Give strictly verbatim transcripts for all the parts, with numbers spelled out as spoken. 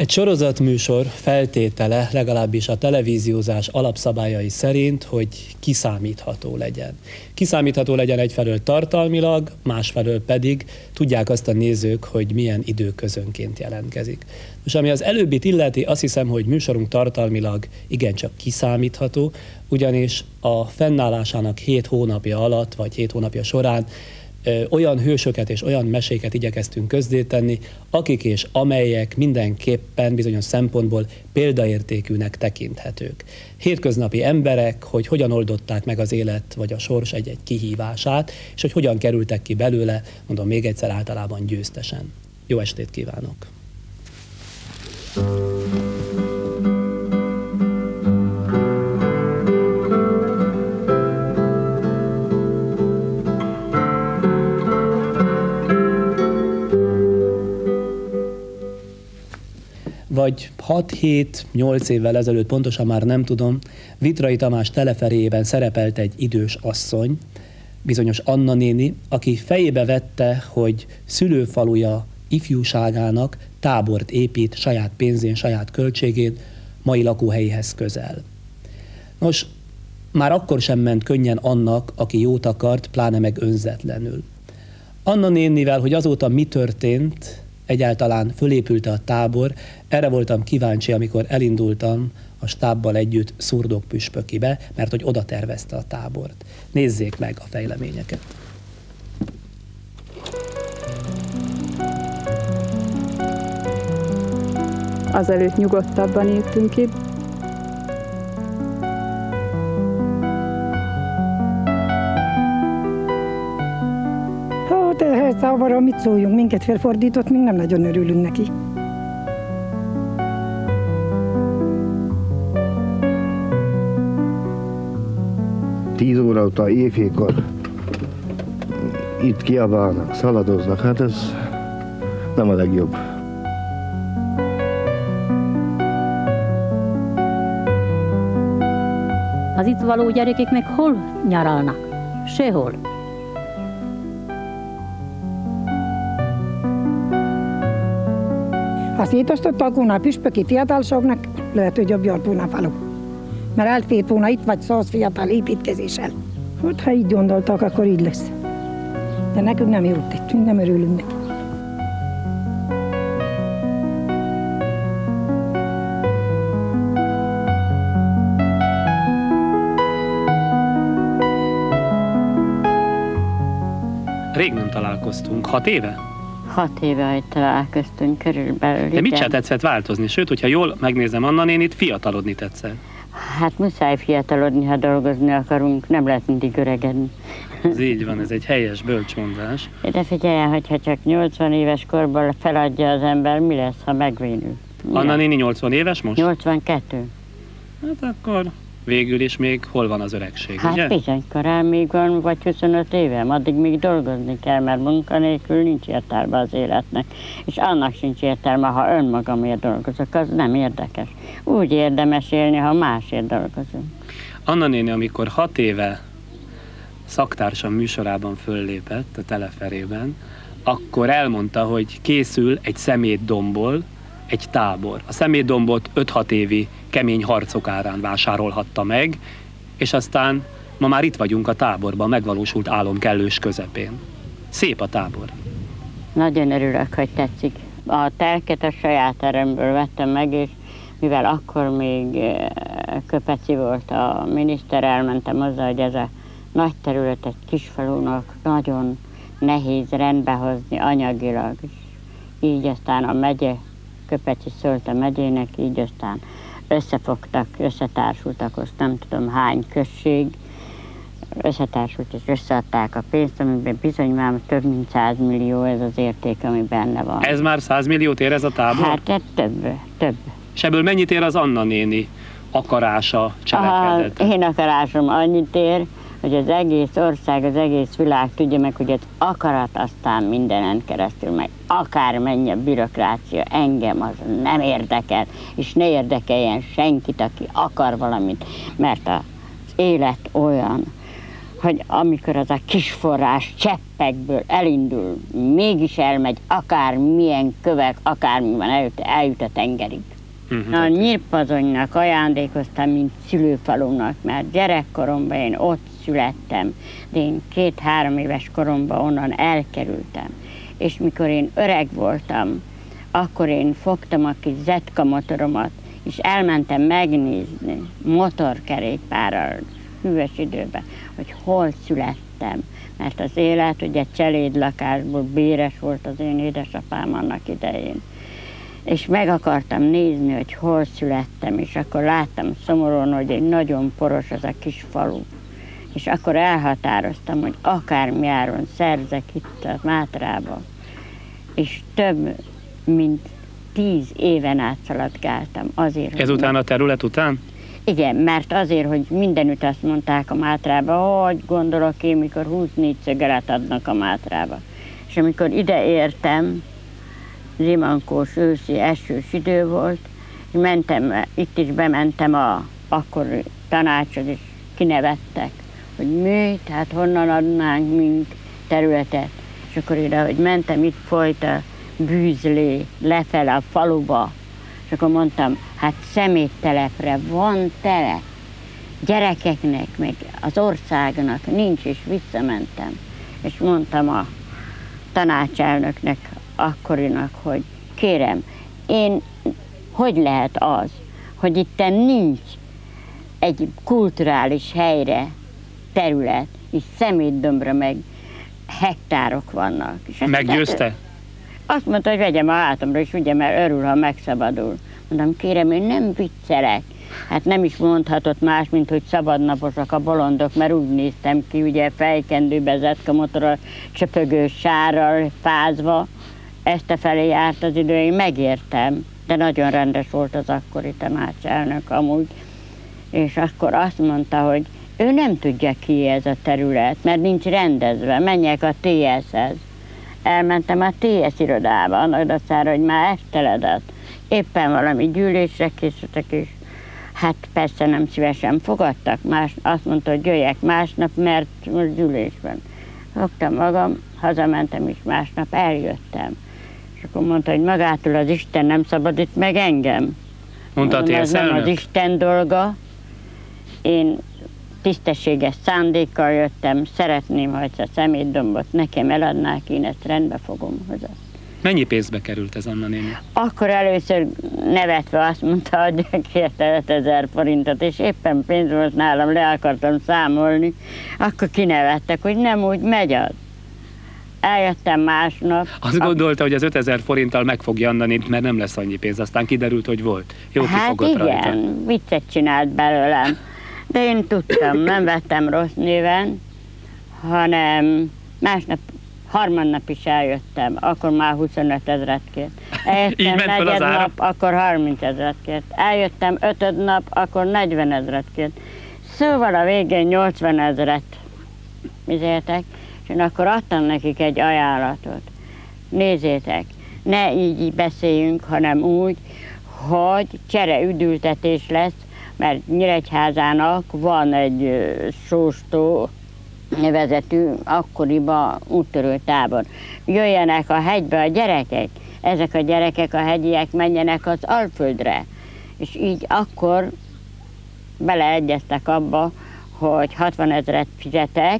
Egy sorozatműsor feltétele, legalábbis a televíziózás alapszabályai szerint, hogy kiszámítható legyen. Kiszámítható legyen egyfelől tartalmilag, másfelől pedig tudják azt a nézők, hogy milyen időközönként jelentkezik. Most ami az előbbit illeti, azt hiszem, hogy műsorunk tartalmilag igencsak kiszámítható, ugyanis a fennállásának hét hónapja alatt, vagy hét hónapja során olyan hősöket és olyan meséket igyekeztünk közzétenni, akik és amelyek mindenképpen bizonyos szempontból példaértékűnek tekinthetők. Hétköznapi emberek, hogy hogyan oldották meg az élet vagy a sors egy-egy kihívását, és hogy hogyan kerültek ki belőle, mondom még egyszer, általában győztesen. Jó estét kívánok! Vagy hat-hét-nyolc évvel ezelőtt, pontosan már nem tudom, Vitrai Tamás teleferéjében szerepelt egy idős asszony, bizonyos Anna néni, aki fejébe vette, hogy szülőfaluja ifjúságának tábort épít saját pénzén, saját költségén, mai lakóhelyéhez közel. Nos, már akkor sem ment könnyen annak, aki jót akart, pláne meg önzetlenül. Anna nénivel, hogy azóta mi történt, egyáltalán fölépült a tábor, erre voltam kíváncsi, amikor elindultam a stábbal együtt Szurdok-püspökibe, mert hogy oda tervezte a tábort. Nézzék meg a fejleményeket. Azelőtt nyugodtabban éltünk itt. Hát ehhez táborra mit szóljunk, minket felfordított, még nem nagyon örülünk neki. Tíz óra után éjfélkor itt kiabálnak, szaladoznak, hát ez nem a legjobb. Az itt való gyerekek meg hol nyaralnak? Sehol. Ha szétosztottak volna a püspöki fiatalságnak, lehet, hogy jobb jart volna a falu. Mert elfért volna itt vagy száz fiatal építkezéssel. Hát, ha így gondoltak, akkor így lesz. De nekünk nem jót itt, nem örülünk neki. Rég nem találkoztunk. Hat éve? Hat éve, hogy találkoztunk körülbelül. De mit se tetszett változni? Sőt, hogyha jól megnézem Anna nénit, fiatalodni tetszett. Hát muszáj fiatalodni, ha dolgozni akarunk, nem lehet mindig öregedni. Ez így van, ez egy helyes bölcsmondás. De figyeljen, hogyha csak nyolcvan éves korban feladja az ember, mi lesz, ha megvénül? Mi Anna lesz? néni nyolcvan éves most? nyolcvankettő. Hát akkor végül is még hol van az öregség, Hát ugye? bizony, korán még van, vagy huszonöt évem, addig még dolgozni kell, mert munkanélkül nincs értelme az életnek. És annak sincs értelme, ha önmagamért dolgozok, az nem érdekes. Úgy érdemes élni, ha másért dolgozunk. Anna néni, amikor hat éve szaktársam műsorában föllépett a teleferében, akkor elmondta, hogy készül egy szemétdombból egy tábor. A szemétdombot öt-hat évi kemény harcok árán vásárolhatta meg, és aztán ma már itt vagyunk a táborban, megvalósult álom kellős közepén. Szép a tábor. Nagyon örülök, hogy tetszik. A telket a saját erőmből vettem meg, és mivel akkor még Köpeci volt a miniszter, elmentem hozzá, hogy ez a nagy terület egy kisfalunak nagyon nehéz rendbehozni anyagilag. Így aztán a megye, Köpeci szólt a megyének, így aztán összefogtak, összetársultak, azt nem tudom hány község, összetársult és összeadták a pénzt, amiben bizony már több mint száz millió ez az érték, ami benne van. Ez már száz milliót ér ez a tábor? Hát ez több, több. És ebből mennyit ér az Anna néni akarása, cselekedete? Én akarásom annyit ér, hogy az egész ország, az egész világ tudja meg, hogy az akarat aztán mindenen keresztül meg. Akármennyi a bürokrácia, engem az nem érdekel, és ne érdekeljen senkit, aki akar valamit, mert az élet olyan, hogy amikor az a kis forrás cseppekből elindul, mégis elmegy, akár milyen kövek, akármi van, eljut, eljut a tengerig. Uh-huh. A Nyírpazonynak ajándékoztam, mint szülőfalunak, mert gyerekkoromban én ott születtem, de én két-három éves koromban onnan elkerültem. És mikor én öreg voltam, akkor én fogtam a kis Zetka motoromat, és elmentem megnézni motorkerékpárral, hűvös időben, hogy hol születtem. Mert az élet ugye cselédlakásból béres volt az én édesapám annak idején. És meg akartam nézni, hogy hol születtem, és akkor láttam szomorúan, hogy egy nagyon poros az a kis falu. És akkor elhatároztam, hogy akármi áron szerzek itt a Mátrába. És több, mint tíz éven át szaladgáltam azért. Ezután a terület után? Igen, mert azért, hogy mindenütt azt mondták a Mátrába, hogy gondolok én, mikor huszonnégy szögelet adnak a Mátrába. És amikor ide értem, zimankós, őszi, esős idő volt, és mentem, itt is bementem a akkori tanácshoz, és kinevettek, hogy mi, tehát honnan adnánk mink területet. És akkor ide, hogy mentem, itt folyt a bűzlé, lefele a faluba, és akkor mondtam, hát szeméttelepre van telep, gyerekeknek, meg az országnak nincs, és visszamentem. És mondtam a tanácselnöknek, akkorinak, hogy kérem, én, hogy lehet az, hogy itten nincs egy kulturális helyre terület, és szemétdömbra meg hektárok vannak. És meggyőzte? Azt mondta, hogy vegyem a hátamra, és ugye, mert örül, ha megszabadul. Mondom, kérem, én nem viccelek. Hát nem is mondhatott más, mint hogy szabadnaposak a bolondok, mert úgy néztem ki, ugye fejkendőbe, Zetka motorral, csöpögős sárral, fázva. Ezt a felé járt az idő, én megértem, de nagyon rendes volt az akkori tanácselnök amúgy. És akkor azt mondta, hogy ő nem tudja ki ez a terület, mert nincs rendezve, menjek a té es-hez. Elmentem a té es irodába, annak dacára, hogy már esteledett. Éppen valami gyűlésre készültek, és hát persze nem szívesen fogadtak. Más, azt mondta, hogy jöjjek másnap, mert most gyűlésben. Fogtam magam, hazamentem, és másnap eljöttem. És akkor mondta, hogy magától az Isten nem szabadít meg engem. Mondta a té es elnök? Ez nem az Isten dolga. Én tisztességes szándékkal jöttem, szeretném, hogy a szemétdombot nekem eladnák, én ezt rendbe fogom hozzá. Mennyi pénzbe került ez, Anna néni? Akkor először nevetve azt mondta, hogy kérte ötezer forintot, és éppen pénz volt nálam, le akartam számolni, akkor kinevettek, hogy nem úgy megy az. Eljöttem másnap. Azt gondolta, hogy az ötezer forinttal megfogja Anna nénit, mert nem lesz annyi pénz, aztán kiderült, hogy volt. Jó hát kifogott igen, rajta. viccet csinált belőlem. De én tudtam, nem vettem rossz néven, hanem másnap, harmadnap is eljöttem, akkor már huszonöt ezret kért. Eljöttem negyed nap, akkor harminc ezret kért. Eljöttem ötöd nap, akkor negyven ezret kért. Szóval a végén nyolcvan ezret izéltek, és én akkor adtam nekik egy ajánlatot. Nézzétek, ne így beszéljünk, hanem úgy, hogy csereüdültetés lesz, mert Nyíregyházának van egy sóstó nevezetű akkoriban úttörő tábor. Jöjjenek a hegybe a gyerekek, ezek a gyerekek, a hegyiek menjenek az Alföldre. És így akkor beleegyeztek abba, hogy hatvan ezret fizetek,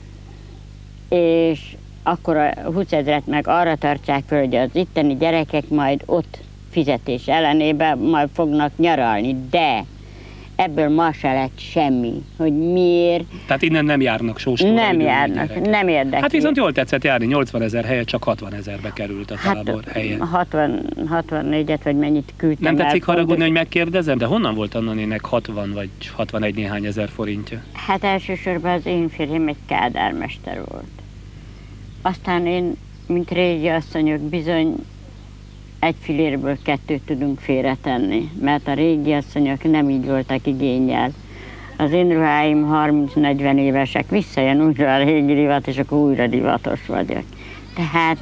és akkor a húsz ezret meg arra tartsák föl, hogy az itteni gyerekek majd ott fizetés ellenében majd fognak nyaralni, de ebből ma se lett semmi, hogy miért. Tehát innen nem járnak sóstóra. Nem járnak, gyerekek. Nem érdekli. Hát viszont jól tetszett járni, nyolcvan ezer helyet csak hatvan ezerbe került a tábor hát, helyen. hatvan, hatvannégyet vagy mennyit küldtem. Nem tetszik haragudni, hogy megkérdezem, de honnan volt Anna nének hatvan vagy hatvanegy néhány ezer forintja? Hát elsősorban az én férjem egy kádármester volt. Aztán én, mint régi asszonyok, bizony egy filérből kettőt tudunk félretenni, mert a régi asszonyok nem így voltak igénnyel. Az én ruháim harminc-negyven évesek, visszajön újra a régi divat, és akkor újra divatos vagyok. Tehát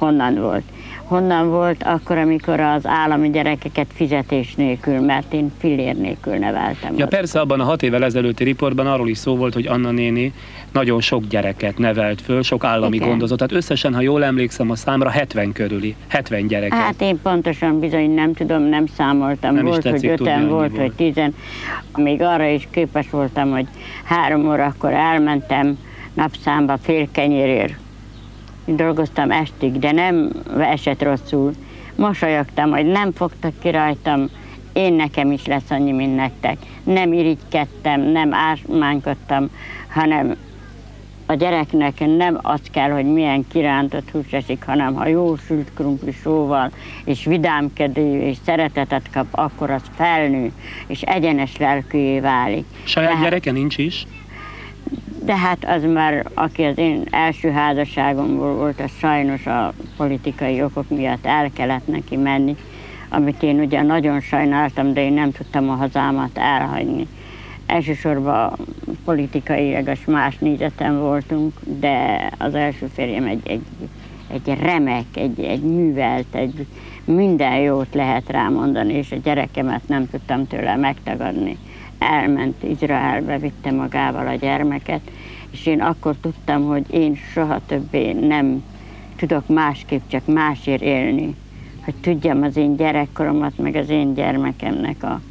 honnan volt. Honnan volt akkor, amikor az állami gyerekeket fizetés nélkül, mert én fillér nélkül neveltem. Ja persze, abban a hat évvel ezelőtti riportban arról is szó volt, hogy Anna néni nagyon sok gyereket nevelt föl, sok állami Igen. gondozott. Tehát összesen, ha jól emlékszem a számra, hetven körüli, hetven gyereket. Hát én pontosan bizony nem tudom, nem számoltam. Nem is volt, tetszik hogy tudni, öten, annyi volt, volt. hogy tizen. Még arra is képes voltam, hogy három órakor elmentem napszámba félkenyérért. Dolgoztam estig, de nem esett rosszul. Mosolyogtam, hogy nem fogtak ki rajtam, én nekem is lesz annyi, mint nektek. Nem irigykedtem, nem ásmánykodtam, hanem a gyereknek nem az kell, hogy milyen kirántott hús esik, hanem ha jó sült krumpli sóval, és vidámkedő, és szeretetet kap, akkor az felnő, és egyenes lelkűjé válik. Saját Tehát- gyereke nincs is? De hát az már, aki az én első házasságomból volt, az sajnos a politikai okok miatt el kellett neki menni, amit én ugye nagyon sajnáltam, de én nem tudtam a hazámat elhagyni. Elsősorban politikailag más nézetem voltunk, de az első férjem egy, egy, egy remek, egy, egy művelt, egy minden jót lehet rámondani, és a gyerekemet nem tudtam tőle megtagadni. Elment Izraelbe, vitte magával a gyermeket, és én akkor tudtam, hogy én soha többé nem tudok másképp, csak másért élni. Hogy tudjam az én gyerekkoromat, meg az én gyermekemnek a...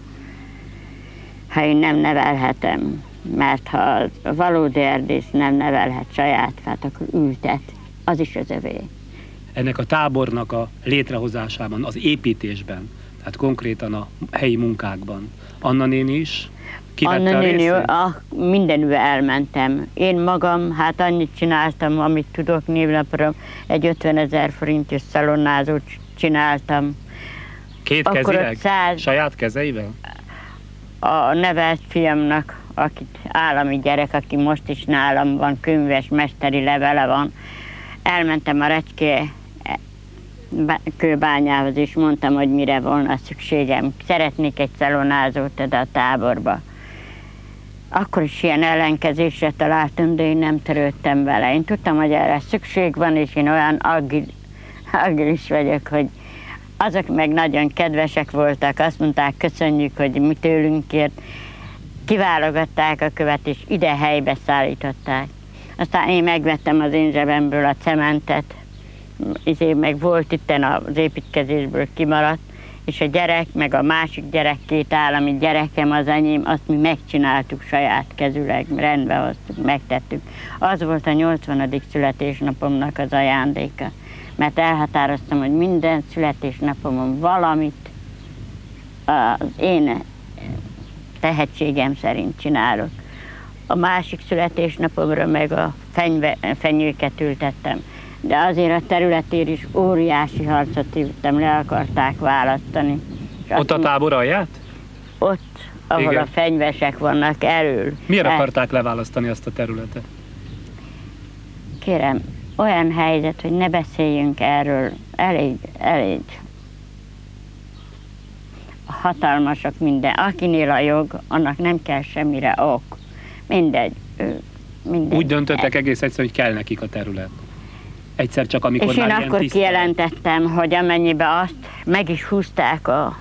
Ha én nem nevelhetem, mert ha a valódi erdész nem nevelhet saját fát, akkor ültet, az is az övé. Ennek a tábornak a létrehozásában, az építésben, tehát konkrétan a helyi munkákban. Anna néni is kivette Anna a néni, részét? ah, mindenüve elmentem. Én magam, hát annyit csináltam, amit tudok névnapra, egy ötvenezer forintos szalonnázót csináltam. Két Akkor kezileg? ötszáz Saját kezeivel? A nevelt fiamnak, akit állami gyerek, aki most is nálam van, könyves, mesteri levele van, elmentem a Recske kőbányához, és mondtam, hogy mire volna szükségem. Szeretnék egy szalonnázót ide a táborba. Akkor is ilyen ellenkezésre találtam, de én nem törődtem vele. Én tudtam, hogy erre szükség van, és én olyan agil, agilis vagyok, hogy azok meg nagyon kedvesek voltak, azt mondták, köszönjük, hogy mi tőlünkért. Kiválogatták a követ, és ide helybe szállították. Aztán én megvettem az én zsebemből a cementet, ezért meg volt itten az építkezésből kimaradt, és a gyerek, meg a másik gyerek, két állami gyerekem, az enyém, azt mi megcsináltuk saját kezüleg, rendbe hoztuk, megtettük. Az volt a nyolcvanadik születésnapomnak az ajándéka, mert elhatároztam, hogy minden születésnapomon valamit az én tehetségem szerint csinálok. A másik születésnapomra meg a fenyve, fenyőket ültettem. De azért a területért is óriási harcot hívtam, le akarták választani. És Ott a tábor alját? Ott, ahol Igen. a fenyvesek vannak elől. Miért El- akarták leválasztani azt a területet? Kérem, olyan helyzet, hogy ne beszéljünk erről, elég, elég hatalmasak minden. Akinél a jog, annak nem kell semmire ok. Mindegy. ő- mindegy. Úgy döntöttek egész egyszerűen, hogy kell nekik a terület. Egyszer csak, amikor És én már ilyen akkor tiszta- kijelentettem, hogy amennyiben azt meg is húzták a,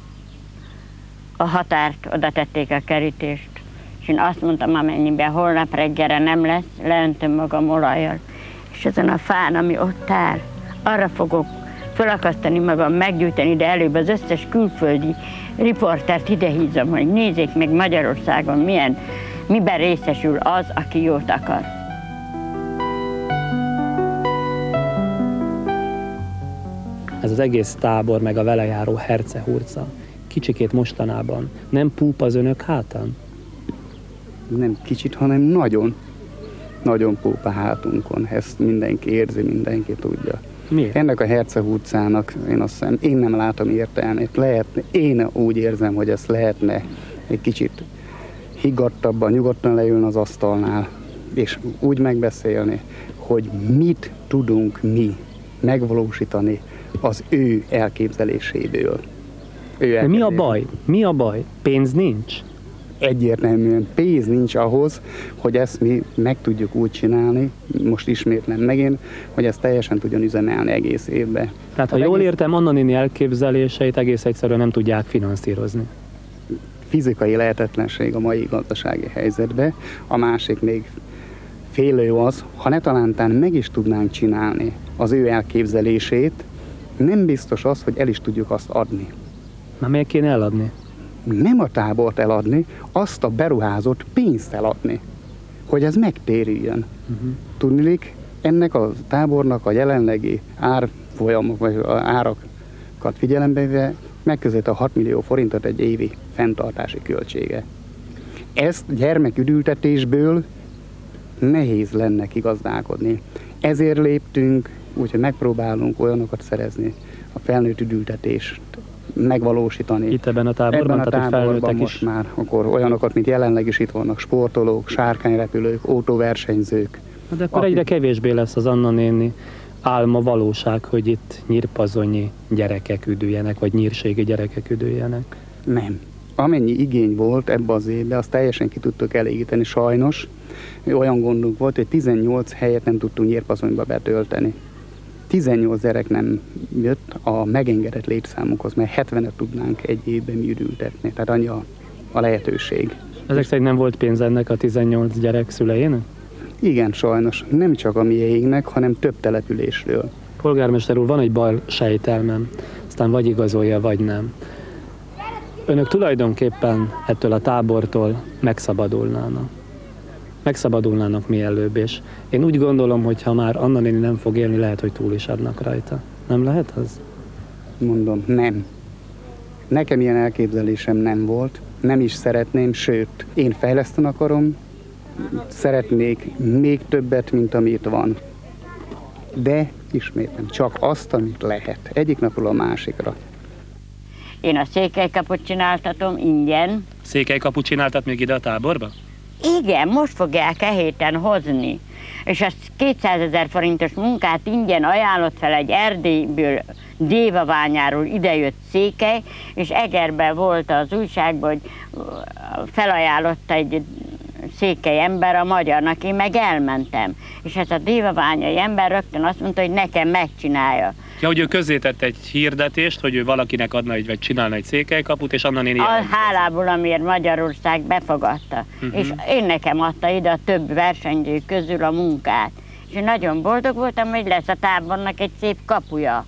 a határt, oda tették a kerítést, és én azt mondtam, amennyiben holnap reggelre nem lesz, leöntöm magam olajjal, és ezen a fán, ami ott áll, arra fogok felakasztani magam, meggyújtani, de előbb az összes külföldi riportert idehízom, hogy nézzék meg Magyarországon milyen, miben részesül az, aki jót akar. Ez az egész tábor, meg a vele járó hercehurca kicsikét mostanában nem púp az önök hátán? Nem kicsit, hanem nagyon. Nagyon púp a hátunkon. Ezt mindenki érzi, mindenki tudja. Miért? Ennek a hercehurcának én azt hiszem, én nem látom értelmét. Lehetne, én úgy érzem, hogy ezt lehetne egy kicsit higgadtabban, nyugodtan leülni az asztalnál, és úgy megbeszélni, hogy mit tudunk mi megvalósítani az ő elképzeléséből. Ő De mi a elképzelés- baj? Mi a baj? Pénz nincs? egyértelműen pénz nincs ahhoz, hogy ezt mi meg tudjuk úgy csinálni, most ismétlem megint, hogy ezt teljesen tudjon üzemelni egész évben. Tehát ha jól egész... értem, Anna néni elképzeléseit egész egyszerűen nem tudják finanszírozni. Fizikai lehetetlenség a mai gazdasági helyzetben, a másik még félő az, ha ne talántán meg is tudnánk csinálni az ő elképzelését, nem biztos az, hogy el is tudjuk azt adni. Már miért kéne eladni? Nem a tábort eladni, azt a beruházott pénzt eladni, hogy ez megtérüljön. Uh-huh. Tudnilik, ennek a tábornak a jelenlegi árfolyamok, vagy árakat figyelembe véve megközelít a hat millió forintot egy évi fenntartási költsége. Ezt gyermeküdültetésből nehéz lenne kigazdálkodni. Ezért léptünk, úgyhogy megpróbálunk olyanokat szerezni, a felnőtt üdültetést megvalósítani. Itt ebben a táborban, ebben a tehát táborban most is. Már akkor olyanokat, mint jelenleg is itt vannak, sportolók, sárkányrepülők, autóversenyzők. De akkor akik... egyre kevésbé lesz az Anna néni álma valóság, hogy itt nyírpazonyi gyerekek üdüljenek, vagy nyírségi gyerekek üdüljenek. Nem. Amennyi igény volt ebbe az évben, azt teljesen ki tudtuk elégíteni. Sajnos olyan gondunk volt, hogy tizennyolc helyet nem tudtunk Nyírpazonyba betölteni. tizennyolc gyerek nem jött a megengedett létszámunkhoz, mert hetvenet tudnánk egy évben mi üdültetni. Tehát annyi a, a lehetőség. Ezek szerint nem volt pénz ennek a tizennyolc gyerek szüleinek? Igen, sajnos. Nem csak a miénknek, hanem több településről. Polgármester úr, van egy bal sejtelmem, aztán vagy igazolja, vagy nem. Önök tulajdonképpen ettől a tábortól megszabadulnának. Megszabadulnának mielőbb, és én úgy gondolom, hogy ha már Anna néni nem fog élni, lehet, hogy túl is adnak rajta. Nem lehet az? Mondom, nem. Nekem ilyen elképzelésem nem volt, nem is szeretném, sőt, én fejleszteni akarom, szeretnék még többet, mint amit van. De ismétlem, csak azt, amit lehet. Egyik napról a másikra. Én a székelykaput csináltatom ingyen. Székelykaput csináltat még ide a táborba? Igen, most fogják e héten hozni. És azt kétszázezer forintos munkát ingyen ajánlott fel egy Erdélyből, Dévaványáról idejött székely, és Egerben volt az újságban, hogy felajánlotta egy székely ember a magyarnak, én meg elmentem. És ez a dévaványai ember rögtön azt mondta, hogy nekem megcsinálja. Ja, hogy ő közzétett egy hirdetést, hogy ő valakinek adna egy, vagy csinálna egy székelykaput, és Anna néni a hálából, amiért Magyarország befogadta. Uh-huh. És én nekem adta ide a több versenyző közül a munkát. És én nagyon boldog voltam, hogy lesz a tábornak egy szép kapuja.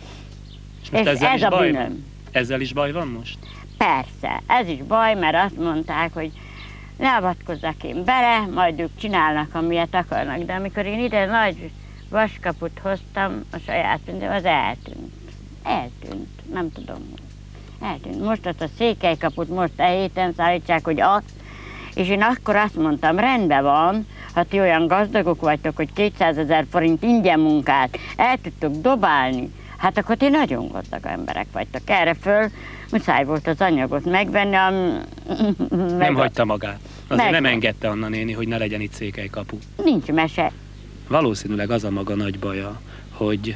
És, és ez a baj bűnöm. Van? Ezzel is baj van most? Persze, ez is baj, mert azt mondták, hogy ne avatkozzak én bele, majd ők csinálnak, amilyet akarnak. De amikor én ide nagy vaskaput hoztam, a saját minden, az eltűnt. Eltűnt, nem tudom. Eltűnt. Most azt a székelykaput most e héten szállítsák, hogy azt, és én akkor azt mondtam, rendben van, ha ti olyan gazdagok vagytok, hogy kétszázezer forint ingyen munkát el tudtok dobálni, hát akkor ti nagyon gazdag emberek vagytok. Erre föl muszáj volt az anyagot megvenni. Am... Nem meg... hagyta magát. Azért meg... nem engedte Anna néni, hogy ne legyen itt székelykapu. Nincs mese. Valószínűleg az a maga nagy baja, hogy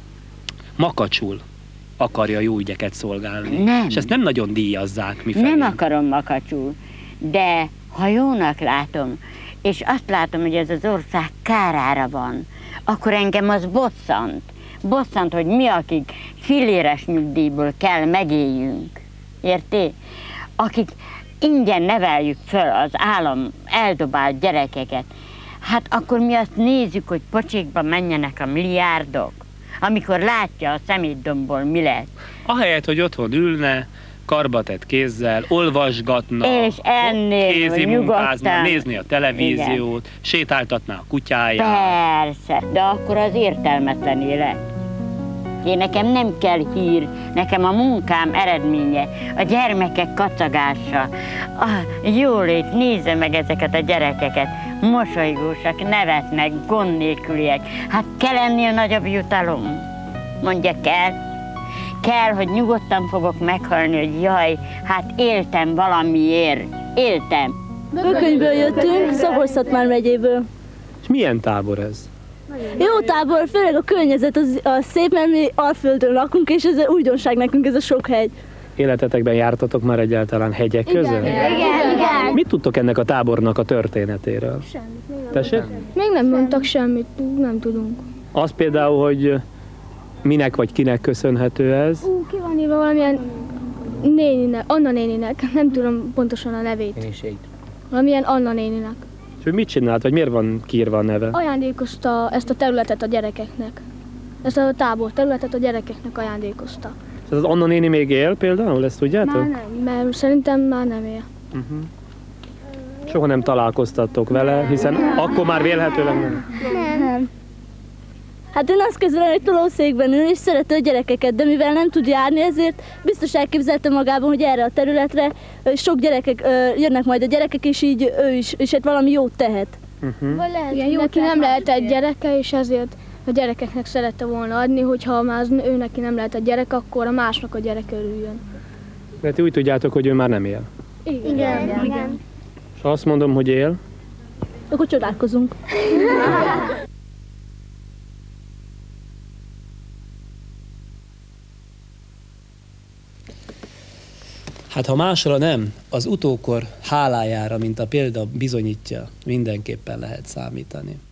makacsul akarja jó ügyeket szolgálni. Nem. És ezt nem nagyon díjazzák mifelé. Nem akarom makacsul, de ha jónak látom, és azt látom, hogy ez az ország kárára van, akkor engem az bosszant. Bosszant, hogy mi, akik filléres nyugdíjból kell megéljünk. Érti? Akik ingyen neveljük föl az állam eldobált gyerekeket, hát akkor mi azt nézzük, hogy pocsékba menjenek a milliárdok, amikor látja a szemétdombból mi lett. Ahelyett, hogy otthon ülne, karbatett kézzel, olvasgatna, és ennél nyugodtan nézni a televíziót, igen, sétáltatná a kutyáját. Persze, de akkor az értelmetlené lett. Én nekem nem kell hír, nekem a munkám eredménye, a gyermekek kacagása, a jólét, nézze meg ezeket a gyerekeket, mosolygósak, nevetnek, gond nélküliek. Hát kell ennél nagyobb jutalom? Mondja, kell. Kell, hogy nyugodtan fogok meghalni, hogy jaj, hát éltem valamiért, éltem. Bökönyből jöttünk, Szabolcs-Szatmár megyéből. És milyen tábor ez? Jó tábor, főleg a környezet az, az szép, mert mi Alföldön lakunk, és ez újdonság nekünk, ez a sok hegy. Életetekben jártatok már egyáltalán hegyek között? Igen, igen, igen. Mit tudtok ennek a tábornak a történetéről? Semmit. Tessék? Még nem mondtak semmit, nem tudunk. Az például, hogy minek vagy kinek köszönhető ez? Ú, ki van írva valamilyen néninek, Anna néninek, nem tudom pontosan a nevét. Én is így. Valamilyen Anna néninek. És ő mit csinált, vagy miért van kiírva a neve? Ajándékozta ezt a területet a gyerekeknek. Ezt a tábor területet a gyerekeknek ajándékozta. Ez az Anna néni még él például, ezt tudjátok? Már nem, mert szerintem már nem él. Uh-huh. Soha nem találkoztattok vele, hiszen akkor már vélhetőleg nem. Nem. Hát én azt kezdem, hogy tolószékben ül és szereti a gyerekeket, de mivel nem tud járni, ezért biztos elképzelte magában, hogy erre a területre sok gyerekek jönnek majd a gyerekek, és így ő is, és hát valami jót tehet. Uh-huh. Vagy lehet, igen, neki nem lehet egy gyereke, és ezért a gyerekeknek szerette volna adni, hogyha már ő neki nem lehet egy gyerek, akkor a másnak a gyerek örüljön. De ti úgy tudjátok, hogy ő már nem él. Igen. Igen. Igen. Igen. És ha azt mondom, hogy él, akkor csodálkozunk. hát ha másra nem, az utókor hálájára, mint a példa bizonyítja, mindenképpen lehet számítani.